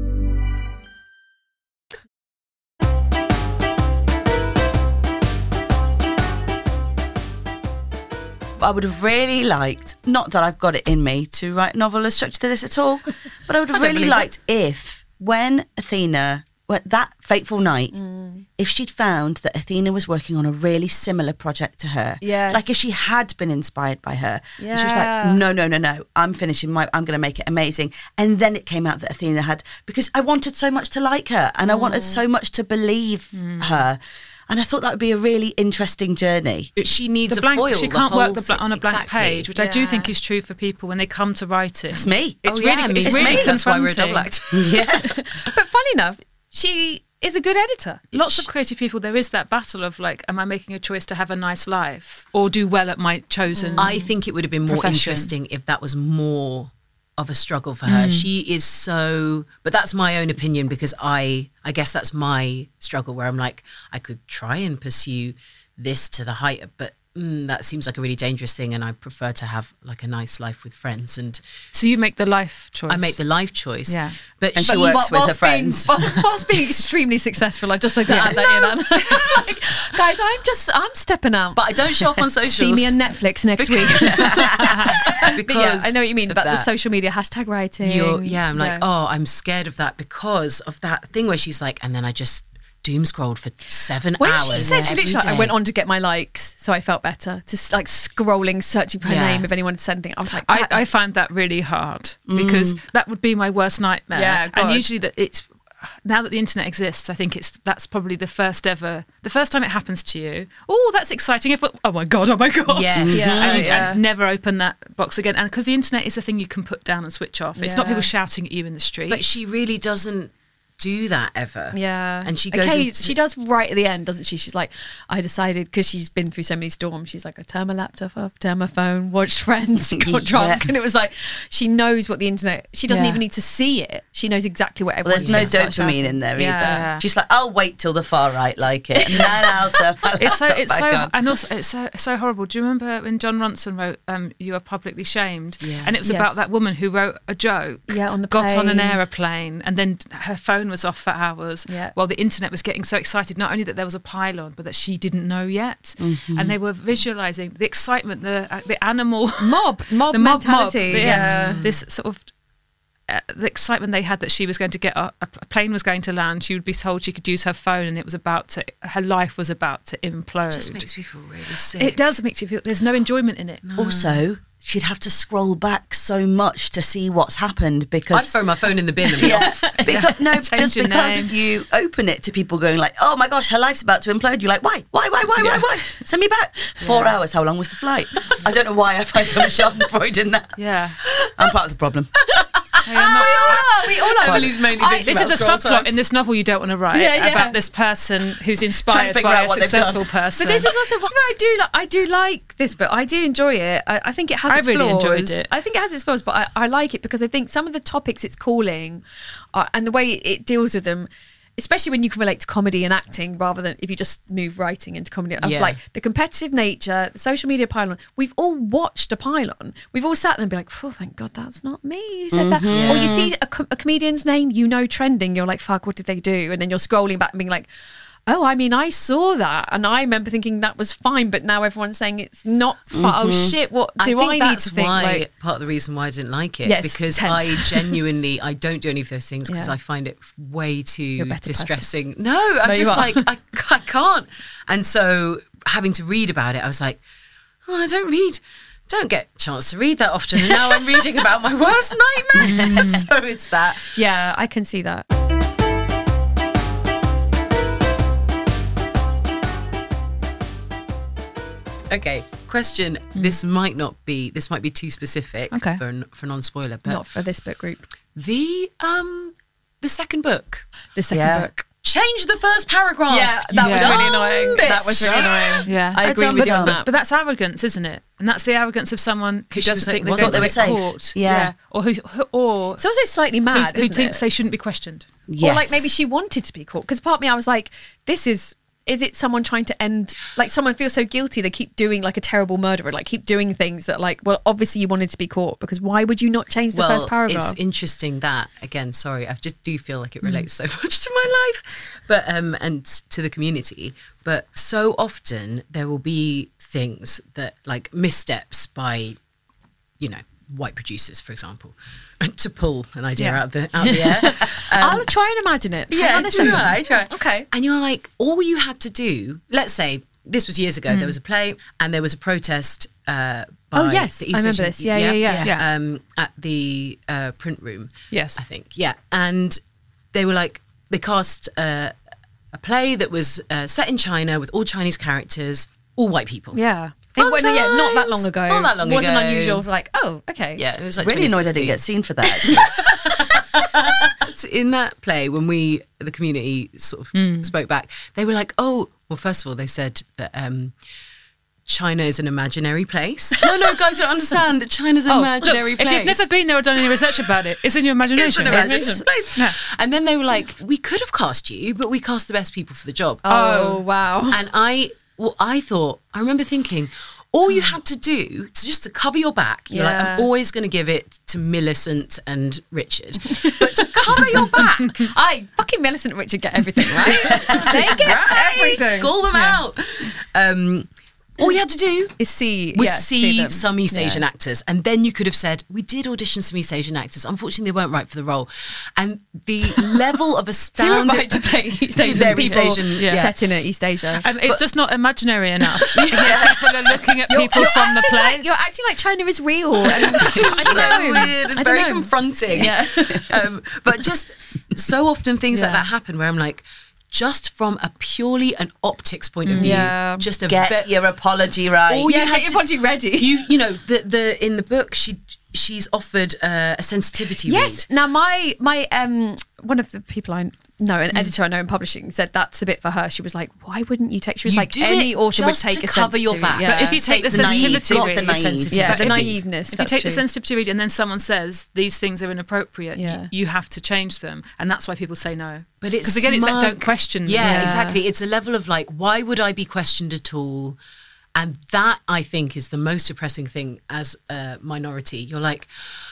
I would have really liked, not that I've got it in me to write a novel as structured to this at all, but I would have I don't really believe liked if, when Athena, well, that fateful night, Mm. if she'd found that Athena was working on a really similar project to her, Yes. like if she had been inspired by her, and she was Yeah. like, no, no, no, no, I'm finishing my, I'm going to make it amazing. And then it came out that Athena had, because I wanted so much to like her and I wanted so much to believe her. And I thought that would be a really interesting journey. She needs The a blank, foil. she the can't whole work the bla- thing. on a blank Exactly. page, which I do Yeah. think is true for people when they come to writing. That's me. It's Oh, really, yeah, me it's too. really That's why we're a confronting. double act. Yeah. But funny enough, she is a good editor. Lots of creative people, there is that battle of like, am I making a choice to have a nice life or do well at my chosen I think it would have been more Profession. interesting if that was more of a struggle for her. She is so, but that's my own opinion because I, I guess that's my struggle where I'm like, I could try and pursue this to the height, but mm, that seems like a really dangerous thing, and I prefer to have like a nice life with friends. And So you make the life choice. I make the life choice. Yeah. but And she but- works Whilst with her being- friends. whilst being extremely successful, I'd just like to add that in. Like, guys, I'm just, I'm stepping out. But I don't show up on socials. See me on Netflix next week. because But yeah, I know what you mean of about the that. social media hashtag writing. You're, yeah, I'm like, Yeah. oh, I'm scared of that because of that thing where she's like, and then I just doom scrolled for seven When hours. she said she every literally, like, I day. went on to get my likes, so I felt better. Just like scrolling, searching for her Yeah. name if anyone said anything. I was like, I, I that's- find that really hard because that would be my worst nightmare. Yeah, God. and usually that it's now that the internet exists, I think it's that's probably the first ever, the first time it happens to you. Oh, that's exciting! If oh my god, oh my god, Yes. Yeah, and, yeah. and never open that box again. And because the internet is a thing you can put down and switch off. It's not Yeah. people shouting at you in the street. But she really doesn't do that ever. Yeah. And she goes Okay, into- she does right at the end, doesn't she? She's like, I decided, because she's been through so many storms, she's like, I turned my laptop off, turned my phone, watched Friends, got Yeah. drunk. And it was like, she knows what the internet, she doesn't Yeah. even need to see it. She knows exactly what Well, everyone's there's no gonna start dopamine shouting. in there either. Yeah. She's like, I'll wait till the far right like it, and then I'll turn my it's so laptop it's back so on. and also it's so so horrible. Do you remember when John Ronson wrote um, "You Are Publicly Shamed"? Yeah. And it was Yes. about that woman who wrote a joke. Yeah, on the got on an plane. aeroplane, and then her phone was off for hours. Yeah. While the internet was getting so excited, not only that there was a pylon, but that she didn't know yet, Mm-hmm. and they were visualizing the excitement, the uh, the animal Mob, mob the mob, mob, mentality. yes, yeah. this sort of. Uh, the excitement they had that she was going to get a, a plane was going to land, she would be told she could use her phone, and it was about to, her life was about to implode. It just makes me feel really sick. It does make you feel there's no enjoyment in it. Also, she'd have to scroll back so much to see what's happened because I'd throw my phone in the bin and be yeah, off. because no, Change just your because name. you open it to people going like, "Oh my gosh, her life's about to implode." You're like, "Why? Why? Why? Why? Why? Yeah. Why? Send me back." Four hours. How long was the flight? I don't know why I find so much schadenfreude in that. Yeah. I'm part of the problem. we all are. We all are. Emily's mainly I- thinking This is about a scroll subplot time. in this novel you don't want to write Yeah, yeah. about this person who's inspired figure by out a what they've successful done. person. But this is also what I do. Like, I do like this book. I do enjoy it. I, I think it has I its really flaws. enjoyed it. I think it has its flaws, but I, I like it because I think some of the topics it's calling, are, and the way it deals with them, especially when you can relate to comedy and acting rather than if you just move writing into comedy, of Yeah. like the competitive nature, the social media pylon. We've all watched a pylon. We've all sat there and be like, oh, thank God that's not me who said that. Or you see a, co- a comedian's name, you know, trending. You're like, fuck, what did they do? And then you're scrolling back and being like, oh, I mean, I saw that. And I remember thinking that was fine. But now everyone's saying it's not fine. Oh, shit, what do I I, think need that's to think? why Like, part of the reason why I didn't like it Yes, because tense. I genuinely I don't do any of those things because Yeah. I find it way You're too a better person. distressing. No, I'm No, you just are. like I, I can't. And so having to read about it, I was like, oh, I don't read. Don't get a chance to read that often. And now I'm reading about my worst nightmare. So it's that. yeah, I can see that. Okay, question. This might not be. This might be too specific Okay. for for non-spoiler. But Not for this book group. the um the second book. The second Yeah. book. Change the first paragraph. Yeah, that was Yeah. really annoying. That was really Bitch. annoying. Yeah. I agree dumb with you on dumb. that. But that's arrogance, isn't it? And that's the arrogance of someone who she doesn't was like, think they're wasn't going they to were get safe? caught. Yeah. Or who, who- or It's also slightly who, mad, who isn't thinks it? they shouldn't be questioned. Yes. Or like maybe she wanted to be caught. Because part of me, I was like, this is, is it someone trying to end, like someone feels so guilty they keep doing like a terrible murderer, like keep doing things that like, well, obviously you wanted to be caught because why would you not change the Well, first paragraph? it's interesting that again. Sorry, I just do feel like it relates so much to my life, but um, and to the community. But so often there will be things that like missteps by, you know, white producers, for example, to pull an idea Yeah. out of the out of the air. I'll try and imagine it. Hang Yeah, on a second. try, try. Okay. And you're like, all you had to do, let's say this was years ago, there was a play and there was a protest uh, by Oh, yes, the I East remember Asian- this. Yeah, yeah, yeah. Yeah. Um, at the uh, print room. Yes. I think. Yeah. And they were like, they cast uh, a play that was uh, set in China with all Chinese characters, all white people. Yeah. Fun It wasn't- yeah, not that times. long ago. Not that long wasn't ago. unusual. Like, oh, okay. Yeah, it was like really annoyed I didn't twenty get sixteen. seen for that. actually. In that play, when we, the community sort of spoke back, they were like, oh, well, first of all, they said that um, China is an imaginary place. no, no, guys, you don't understand. China's an Oh, imaginary look, place. if you've never been there or done any research about it, it's in your imagination. It's an imaginary place. No. And then they were like, we could have cast you, but we cast the best people for the job. Oh, wow. And I, well, I thought, I remember thinking, all you had to do to just to cover your back, you're like, Yeah. I'm always going to give it to Millicent and Richard, but to cover your back, I fucking Millicent and Richard get everything, right? they get right, everything. call them out. Um, all you had to do Is see, was yeah, see, them. some East Yeah. Asian actors, and then you could have said, we did audition some East Asian actors. Unfortunately, they weren't right for the role. And the level of They were astounding... right to play East Asian They're people East Asian, yeah. set in East Asia. Um, it's just not imaginary enough. People are looking at people from the acting place. like, you're acting like China is real. And, I It's don't so know. weird. It's I don't very know. confronting. Yeah. um, but just so often things like Yeah. that happen where I'm like, just from a purely an optics point of view, Yeah. just a Get ve- your apology right. All you Yeah, had get your to- apology ready. You you know the the in the book she she's offered uh, a sensitivity Yes. read. Now, my my um one of the people I know, Hmm. an editor I know in publishing, said that's a bit for her. She was like, "Why wouldn't you take?" She was You like, do "Any it author would just take to a cover your sensitivity." back. Yeah. But if you take the Take the naive- sensitivity got read, the naive. sensitivity. yeah, But the if you- naiveness. If you that's take true. the sensitivity read and then someone says these things are inappropriate, Yeah. you, you have to change them, and that's why people say no. But it's because again, it's like smug. don't question. me. Yeah, Yeah. exactly. It's a level of like, why would I be questioned at all? And that I think is the most depressing thing as a minority. You're like,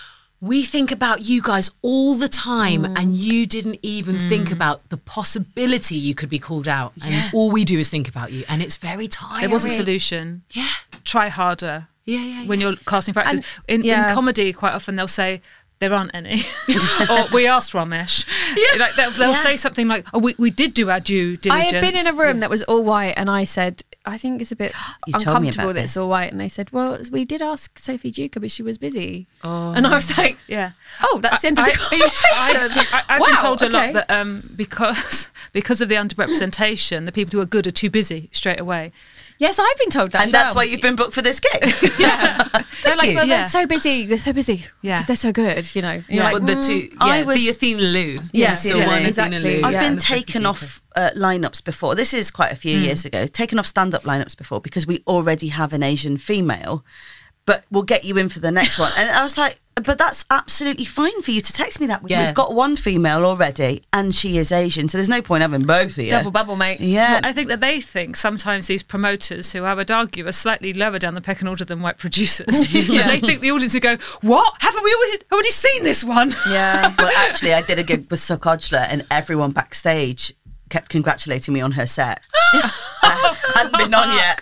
we think about you guys all the time, Mm. and you didn't even think about the possibility you could be called out. And all we do is think about you, and it's very tiring. There was a solution. Yeah. Try harder. Yeah, yeah, When yeah. you're casting for actors, in, yeah. in comedy, quite often they'll say there aren't any, or we asked Ramesh. Yeah. Like they'll, they'll say something like, "Oh, we, we did do our due I diligence." had been in a room that was all white, and I said, "I think it's a bit You told me uncomfortable about that it's this. all white." And they said, "Well, we did ask Sophie Duker, but she was busy." Oh. And I was like, Yeah. "Oh, that's the end of the conversation." I, I've wow, been told a okay. lot that um, because because of the underrepresentation, the people who are good are too busy straight away. Yes, I've been told that. and as that's well. why you've been booked for this gig. They're like, you. well, Yeah. they're so busy. They're so busy. Yeah. Because they're so good, you know. And you're Yeah. like, Well, the mm, two, I yeah, was- the Athena Lou. Yes, the yeah, one exactly. Athena Lou. Yeah. I've been and the Sophie taken Duker. off uh, lineups before. This is quite a few years ago. Taken off stand-up lineups before because we already have an Asian female, but we'll get you in for the next one. And I was like, but that's absolutely fine for you to text me that. Yeah. We've got one female already, and she is Asian, so there's no point having both of you. double bubble, mate. Yeah. I think that they think sometimes these promoters, who I would argue are slightly lower down the pecking order than white producers, Yeah. they think the audience would go, "What? Haven't we always already seen this one?" Yeah. Well, actually, I did a gig with Suk Odgler, and everyone backstage kept congratulating me on her set. I hadn't been on yet.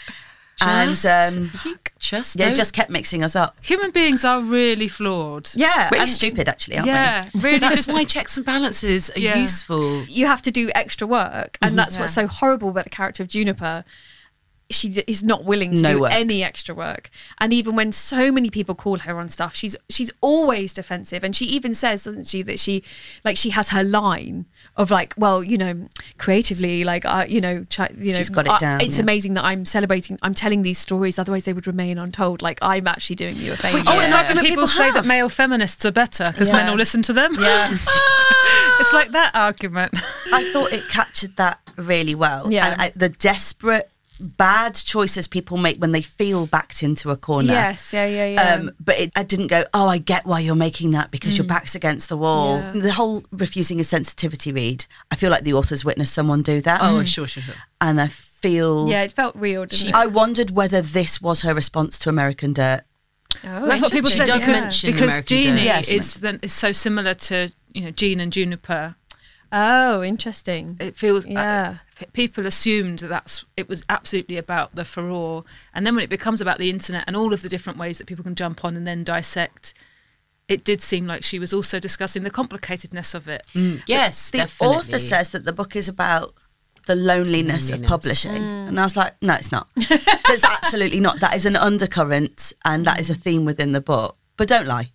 Just, and um, just, they don't- just kept mixing us up. Human beings are really flawed. Yeah. Really and stupid, actually, aren't Yeah, really. That's just why checks and balances are Yeah. useful. you have to do extra work. And that's what's Yeah. so horrible about the character of Juniper. She d- is not willing to No do work. any extra work, and even when so many people call her on stuff, she's she's always defensive. And she even says, doesn't she, that she like she has her line of like, well, you know, creatively, like, uh, you know, ch- you know, She's got it I- down, it's yeah. amazing that I'm celebrating, I'm telling these stories, otherwise they would remain untold. Like, I'm actually doing you a favour. Which is Oh, it's Yeah. like when But people people say have. that male feminists are better because men Yeah. will listen to them. Yeah. It's like that argument. I thought it captured that really well. Yeah. And I, the desperate, bad choices people make when they feel backed into a corner. Yes, yeah, yeah, yeah. Um, but it, I didn't go, oh, I get why you're making that because your back's against the wall. Yeah. The whole refusing a sensitivity read, I feel like the author's witnessed someone do that. Oh, sure, sure, sure. And I feel, yeah, it felt real, didn't it? I wondered whether this was her response to American Dirt. Oh, That's what people interesting. say. does because, mention because American Jeannie Dirt. Yeah, she is then is so similar to you know Jean and Juniper. Oh, interesting. It feels Yeah. uh, p- people assumed that that's it was absolutely about the furore, and then when it becomes about the internet and all of the different ways that people can jump on and then dissect, it did seem like she was also discussing the complicatedness of it. Yes, The definitely. author says that the book is about the loneliness, of Loneliness. publishing. And I was like, no, it's not. It's absolutely not. That is an undercurrent and that is a theme within the book. But don't lie.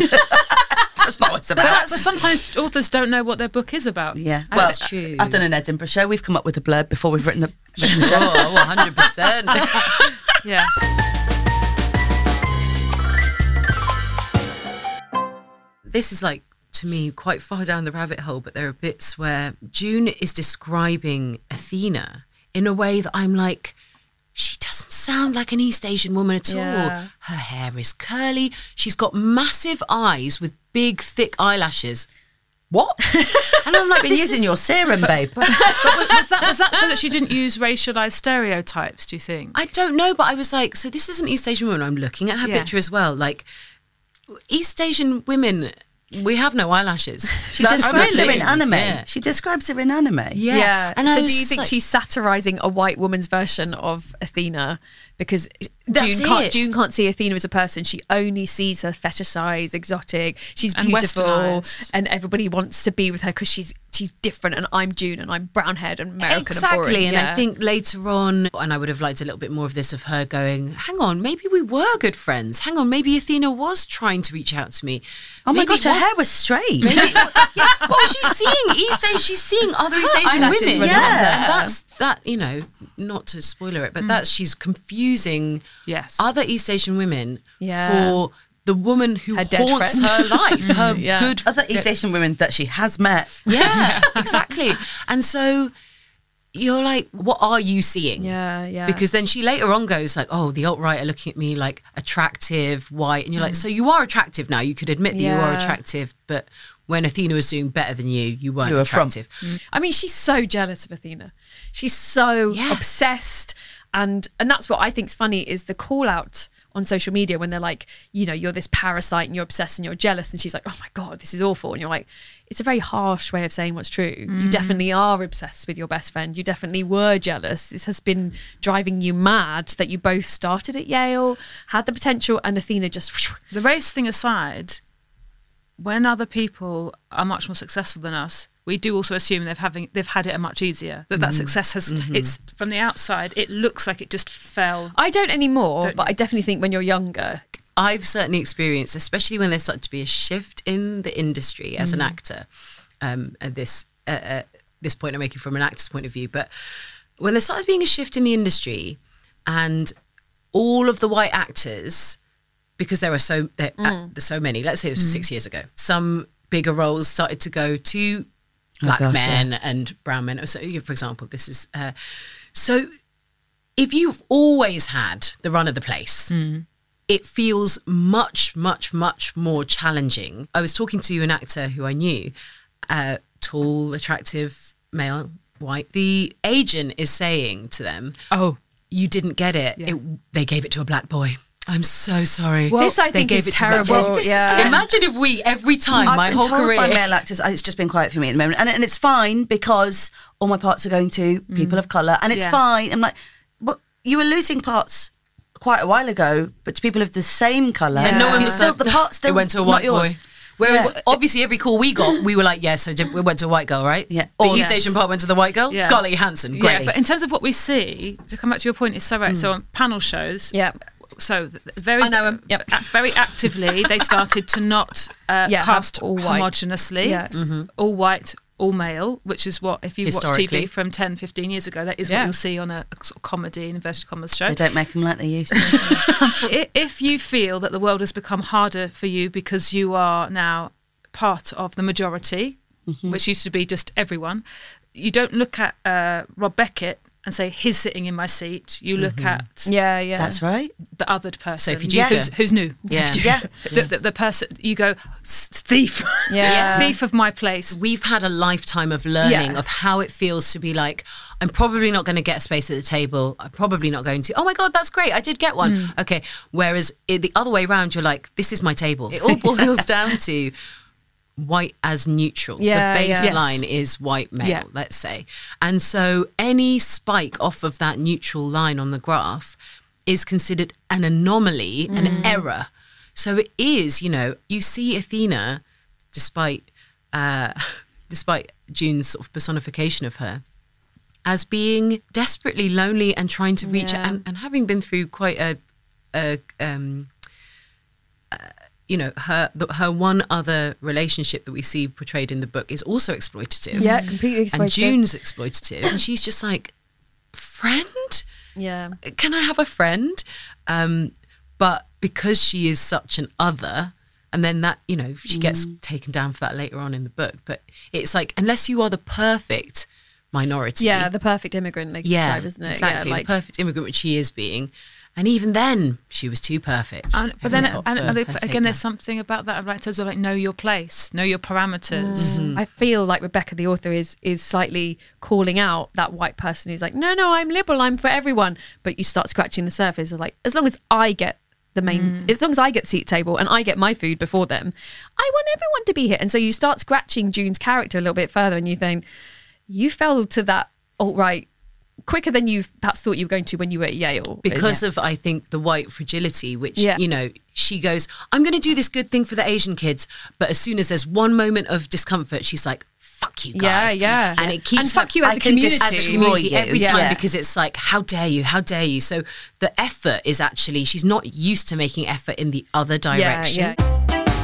That's not what it's But, about. that's, but sometimes authors don't know what their book is about. Yeah, And That's well, true. I've done an Edinburgh show. We've come up with a blurb before we've written the, written the show. Oh, one hundred percent. Yeah. This is like, to me, quite far down the rabbit hole, but there are bits where June is describing Athena in a way that I'm like, she doesn't sound like an East Asian woman at Yeah. all. Her hair is curly. She's got massive eyes with big, thick eyelashes. What? And I'm like, Been this using is- your serum, babe. But was, was that was that so that she didn't use racialized stereotypes? Do you think? I don't know, but I was like, so this is an East Asian woman. I'm looking at her Yeah. picture as well. Like, East Asian women, we have no eyelashes. She That's the describes her thing. in anime. Yeah. She describes her in anime. Yeah. Yeah. And I so was do you just think like- she's satirizing a white woman's version of Athena? Because That's June can't it. June can't see Athena as a person. She only sees her fetishized, exotic. She's And beautiful, westernised. and everybody wants to be with her because she's she's different. And I'm June, and I'm brown haired and American Exactly, and boring. and yeah. I think later on, and I would have liked a little bit more of this of her going, hang on, maybe we were good friends. Hang on, maybe Athena was trying to reach out to me. Oh my Maybe gosh, it her was- hair was straight. Maybe, yeah, well, she's seeing East Asian, she's seeing other East Asian eyelashes women. were Yeah. not there. And that's that, you know, not to spoiler it, but that's she's confusing Yes. other East Asian women Yeah. for the woman who Her dead haunts friend. her life, her Yeah. good Other East Asian women that she has met. Yeah, exactly. And so you're like, what are you seeing? Yeah, yeah. Because then she later on goes like, oh, the alt-right are looking at me like attractive, white. And you're like, so you are attractive now. You could admit that you are Yeah. attractive, but when Athena was doing better than you, you weren't You were from- attractive. I mean, she's so jealous of Athena. She's so Yeah. obsessed, and and that's what I think's funny is the call out on social media when they're like, you know, you're this parasite and you're obsessed and you're jealous, and she's like, oh my god, this is awful, and you're like, it's a very harsh way of saying what's true. You definitely are obsessed with your best friend. You definitely were jealous. This has been driving you mad that you both started at Yale, had the potential, and Athena just. The race thing aside, when other people are much more successful than us, we do also assume they've having they've had it much easier. That that success has it's from the outside it looks like it just fell. I don't anymore, Don't but you? I definitely think when you're younger. I've certainly experienced, especially when there started to be a shift in the industry as an actor. Um, at this uh, uh, this point, I'm making from an actor's point of view, but when there started being a shift in the industry, and all of the white actors, because there are so there, uh, there's so many. Let's say it was six years ago. Some bigger roles started to go to black gosh, men and brown men. So, for example, this is uh, so. If you've always had the run of the place. It feels much, much, much more challenging. I was talking to an actor who I knew, uh, tall, attractive, male, white. The agent is saying to them, Oh, you didn't get it. Yeah. it they gave it to a black boy. I'm so sorry. This I They think gave is it to black terrible. boys. This is- Yeah. Imagine if we, every time, I've my been whole told career. by male actors, it's just been quiet for me at the moment, and, and it's fine because all my parts are going to people of colour, and it's Yeah. fine. I'm like, well, you were losing parts quite a while ago, but to people of the same colour, And no one you was still like, the parts still it went to a not white yours. boy. Whereas Yeah. obviously every call we got, we were like, yeah, so did- we went to a white girl, right? Yeah. The Or- East Yes. Asian part went to the white girl. Yeah. Scarlett Johansson, great. yeah. But in terms of what we see, to come back to your point, is so right. So on panel shows, Yeah. So th- very, I know 'em. Yep. a- very actively, they started to not uh, Yeah, have cast all white. homogeneously, Yeah. all white, all male, which is what, if you watch T Historically. V from ten, fifteen years ago, that is Yeah. what you'll see on a, a sort of comedy, in inverted commas, show. They don't make them like they used to. I- If you feel that the world has become harder for you because you are now part of the majority, which used to be just everyone, you don't look at uh, Rob Beckett and say, he's sitting in my seat. You look at Yeah, yeah. That's right. the othered person Sophie who's, Duker. who's new. Yeah. Yeah. The, the, the person, you go, "S- thief, Yeah. thief of my place. We've had a lifetime of learning Yeah. of how it feels to be like, I'm probably not going to get a space at the table. I'm probably not going to. Oh my God, that's great. I did get one. Mm. Okay. Whereas it, the other way around, you're like, this is my table. It all boils down to white as neutral. Yeah, the yeah. baseline is white male, Yeah. let's say. And so any spike off of that neutral line on the graph is considered an anomaly, Mm. an error. So it is, you know, you see Athena, despite uh, despite June's sort of personification of her, as being desperately lonely and trying to reach Yeah. and, and having been through quite a, a um, uh, you know, her the, her one other relationship that we see portrayed in the book is also exploitative. Yeah, completely exploitative. And June's exploitative, and she's just like, friend? Yeah. Can I have a friend? Um, but because she is such an other, and then that, you know, she gets taken down for that later on in the book. But it's like, unless you are the perfect minority. Yeah, the perfect immigrant, like yeah, described, isn't it? exactly. Yeah, like, the perfect immigrant, which she is being. And even then, she was too perfect. And, but then, Everyone's and, got and for they- her again, take there's that. something about that, like, in terms of like, know your place, know your parameters. Mm-hmm. I feel like Rebecca, the author, is is slightly calling out that white person who's like, no, no, I'm liberal, I'm for everyone. But you start scratching the surface of like, as long as I get the main, as long as I get seat table and I get my food before them, I want everyone to be here. And so you start scratching June's character a little bit further, and you think, you fell to that alt-right quicker than you perhaps thought you were going to when you were at Yale. Because yeah. of, I think, the white fragility, which, yeah. you know, she goes, I'm going to do this good thing for the Asian kids. But as soon as there's one moment of discomfort, she's like, fuck you guys. Yeah, yeah. And it keeps and fuck you as I a can community. destroy as a community you. every Yeah. time Yeah. because it's like, how dare you? How dare you? So the effort is actually, she's not used to making effort in the other direction. Yeah, yeah.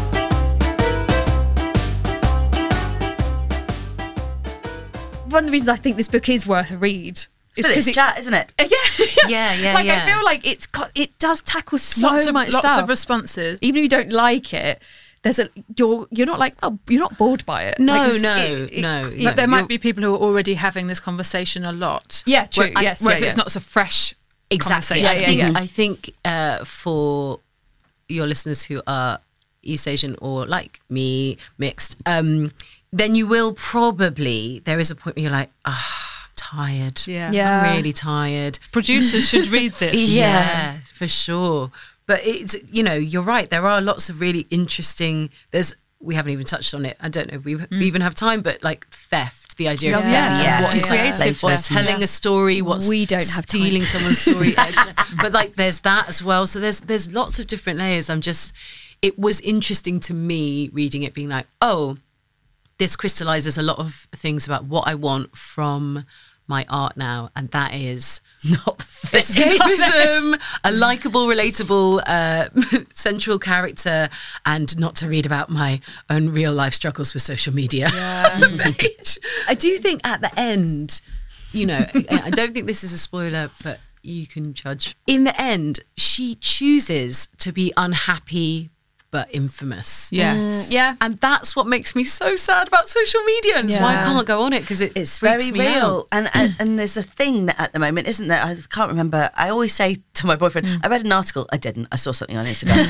One of the reasons I think this book is worth a read is But it's because it, chat, isn't it? yeah, Yeah, yeah, like yeah. I feel like it's got, it does tackle so lots of, much lots stuff. of responses. Even if you don't like it, there's a you're you're not like oh you're not bored by it. No, Like, it's- no, it- it- no. it- you But know, there might you're- be people who are already having this conversation a lot. Yeah, true. Where- yes, whereas yeah, it's yeah. not so fresh. Exactly. conversation. Yeah, I yeah, think, yeah. I think uh, for your listeners who are East Asian or like me, mixed, um, then you will probably, there is a point where you're like, ah, oh, I'm tired. Yeah. Yeah. I'm really tired. Producers should read this. Yeah, for sure. But it's, you know, you're right. There are lots of really interesting, there's, we haven't even touched on it. I don't know if we Mm. even have time, but like theft, the idea of Yeah. theft. Yeah. What is Yeah. Creative what's theft. telling a story, what's We don't have time. stealing someone's story. But like there's that as well. So there's there's lots of different layers. I'm just, it was interesting to me reading it being like, oh, this crystallizes a lot of things about what I want from my art now. And that is Not this. escapism, a likable, relatable, uh, central character, and not to read about my own real life struggles with social media. page. I do think at the end, you know, I I don't think this is a spoiler, but you can judge. In the end, she chooses to be unhappy but infamous. Yes. Mm, yeah. And that's what makes me so sad about social media, and it's why I Yeah. can't go on it because it It's freaks very me real. out. And, and and there's a thing that at the moment, isn't there? I can't remember. I always say to my boyfriend, I read an article. I didn't. I saw something on Instagram.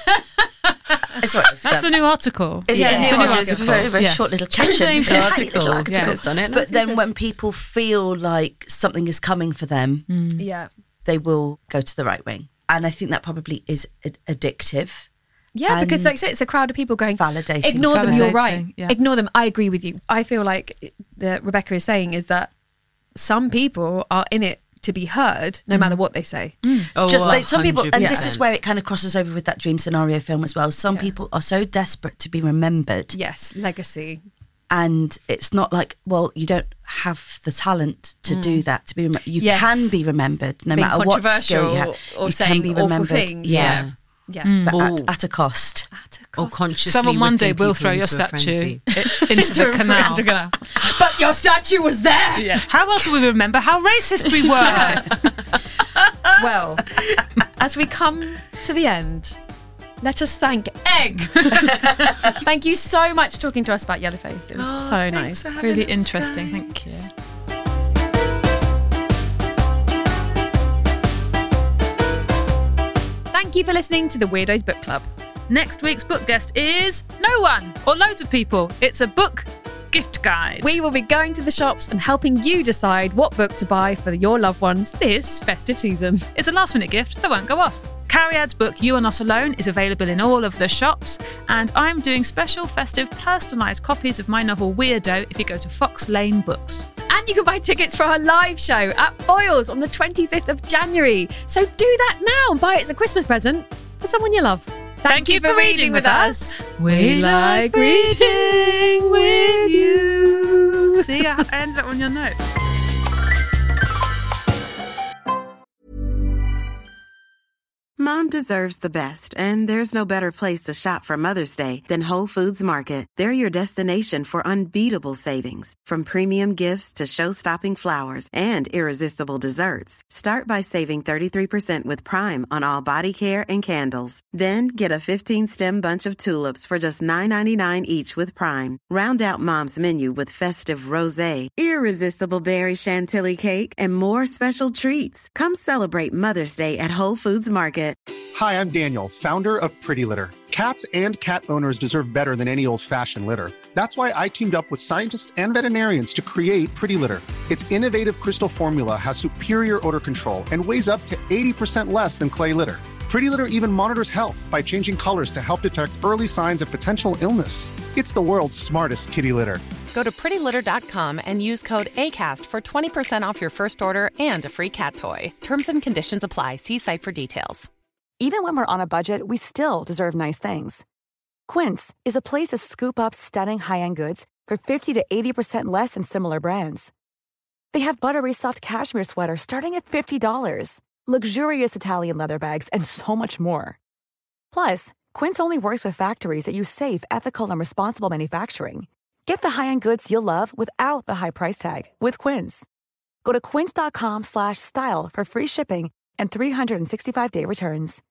It's all right, it's That's done. the new article. It's Yeah. the new The new article. It's a very, very Yeah. short little Change the caption. name to Tiny article. little article. Yeah. It's done it. But then when people feel like something is coming for them, Yeah. they will go to the right wing. And I think that probably is ad- addictive. Yeah, because And like I said, it's a crowd of people going, validating. ignore them, you're right. Validating, yeah. Ignore them, I agree with you. I feel like that Rebecca is saying is that some people are in it to be heard no matter what they say. Oh, Just like some people, and this is one hundred percent. where it kind of crosses over with that dream scenario film as well. Some people are so desperate to be remembered, Yes, legacy. and it's not like, well, you don't have the talent to do that. To be, rem- you Yes. can be remembered no Being matter what skill you have. controversial or you saying can be awful remembered, things. yeah, Yeah. but Ooh. at, at a cost. At a Or cost. consciously Someone one day whipping will people throw your into a statue frenzy. i- into the canal. Into canal. But your statue was there. Yeah. How else will we remember how racist we were? Well, as we come to the end, let us thank Egg. Thank you so much for talking to us about Yellowface. It was Oh, so thanks nice. for having Really us, interesting. guys. Thank you. Thank you for listening to the Weirdos Book Club. Next week's book guest is no one or loads of people. It's a book gift guide. We will be going to the shops and helping you decide what book to buy for your loved ones this festive season. It's a last minute gift that won't go off. Cariad's book, You Are Not Alone, is available in all of the shops, and I'm doing special festive personalised copies of my novel Weirdo if you go to Fox Lane Books. And you can buy tickets for our live show at Foyles on the twenty-fifth of January. So do that now and buy it as a Christmas present for someone you love. Thank, you for reading with us. We like reading with you. See, I ended up on your note. Mom deserves the best, and there's no better place to shop for Mother's Day than Whole Foods Market. They're your destination for unbeatable savings, from premium gifts to show-stopping flowers and irresistible desserts. Start by saving thirty-three percent with Prime on all body care and candles. Then get a fifteen-stem bunch of tulips for just nine ninety-nine each with Prime. Round out Mom's menu with festive rosé, irresistible berry chantilly cake, and more special treats. Come celebrate Mother's Day at Whole Foods Market. Hi, I'm Daniel, founder of Pretty Litter. Cats and cat owners deserve better than any old-fashioned litter. That's why I teamed up with scientists and veterinarians to create Pretty Litter. Its innovative crystal formula has superior odor control and weighs up to eighty percent less than clay litter. Pretty Litter even monitors health by changing colors to help detect early signs of potential illness. It's the world's smartest kitty litter. Go to pretty litter dot com and use code ACAST for twenty percent off your first order and a free cat toy. Terms and conditions apply. See site for details. Even when we're on a budget, we still deserve nice things. Quince is a place to scoop up stunning high-end goods for fifty to eighty percent less than similar brands. They have buttery soft cashmere sweaters starting at fifty dollars, luxurious Italian leather bags, and so much more. Plus, Quince only works with factories that use safe, ethical, and responsible manufacturing. Get the high-end goods you'll love without the high price tag with Quince. Go to quince dot com slash style for free shipping and three sixty-five day returns.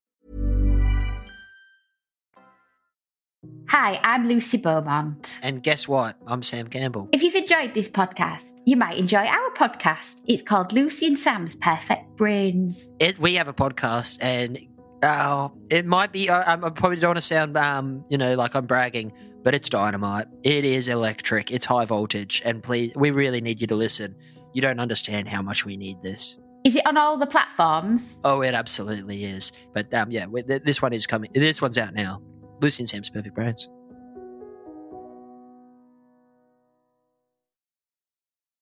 Hi, I'm Lucy Beaumont. And guess what? I'm Sam Campbell. If you've enjoyed this podcast, you might enjoy our podcast. It's called Lucy and Sam's Perfect Brains. It, we have a podcast, and uh, it might be, uh, I probably don't want to sound, um, you know, like I'm bragging, but it's dynamite. It is electric. It's high voltage. And please, we really need you to listen. You don't understand how much we need this. Is it on all the platforms? Oh, it absolutely is. But um, yeah, this one is coming. This one's out now. Lucy and Sam's Perfect Brains.